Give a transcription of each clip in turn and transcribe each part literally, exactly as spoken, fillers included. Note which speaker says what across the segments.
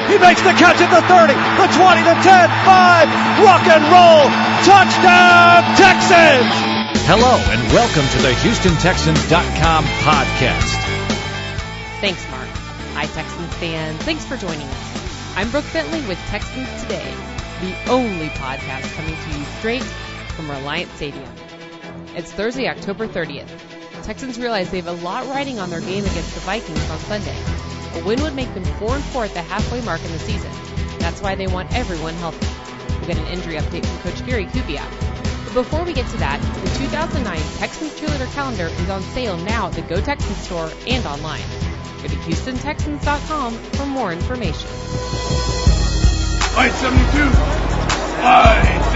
Speaker 1: He makes the catch at the thirty, the twenty, the ten, five. Rock and roll. Touchdown, Texans.
Speaker 2: Hello, and welcome to the Houston Texans dot com podcast.
Speaker 3: Thanks, Mark. Hi, Texans fans. Thanks for joining us. I'm Brooke Bentley with Texans Today, the only podcast coming to you straight from Reliant Stadium. It's Thursday, October thirtieth. Texans realize they have a lot riding on their game against the Vikings on Sunday. A win would make them four and four at the halfway mark in the season. That's why they want everyone healthy. We'll get an injury update from Coach Gary Kubiak. But before we get to that, the two thousand nine Texans cheerleader calendar is on sale now at the Go Texans store and online. Go to Houston Texans dot com for more information.
Speaker 4: White seventy-two. White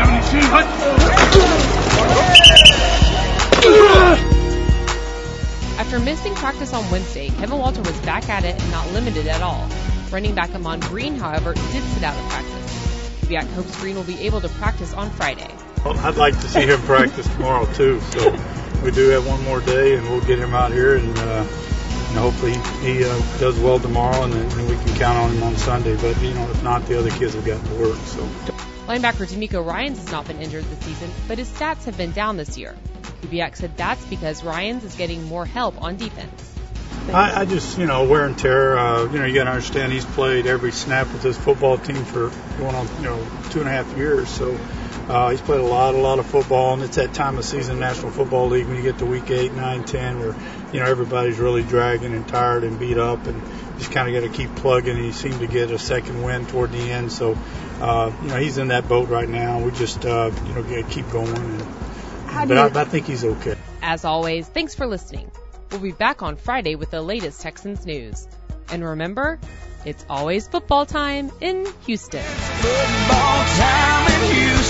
Speaker 4: seventy-two.
Speaker 3: After missing practice on Wednesday, Kevin Walter was back at it and not limited at all. Running back Ahman Green, however, did sit out of practice. Kubiak hopes Green will be able to practice on Friday.
Speaker 5: Well, I'd like to see him practice tomorrow, too. So we do have one more day, and we'll get him out here, and, uh, and hopefully he uh, does well tomorrow, and then we can count on him on Sunday. But, you know, if not, the other kids have got to work. So.
Speaker 3: Linebacker D'Amico Ryans has not been injured this season, but his stats have been down this year. Kubiak said that's because Ryans is getting more help on defense.
Speaker 5: I, I just, you know, wear and tear. Uh, you know, you got to understand he's played every snap with this football team for going on, you know, two and a half years. So uh, he's played a lot, a lot of football, and it's that time of season, National Football League, when you get to week eight, nine, ten, where, you know, everybody's really dragging and tired and beat up, and just kind of got to keep plugging. And he seemed to get a second win toward the end. So, uh, you know, he's in that boat right now. We just, uh, you know, got to keep going. And,
Speaker 3: How do
Speaker 5: but
Speaker 3: you...
Speaker 5: I, I think he's okay.
Speaker 3: As always, thanks for listening. We'll be back on Friday with the latest Texans news. And remember, it's always football time in Houston.
Speaker 6: Football time in Houston.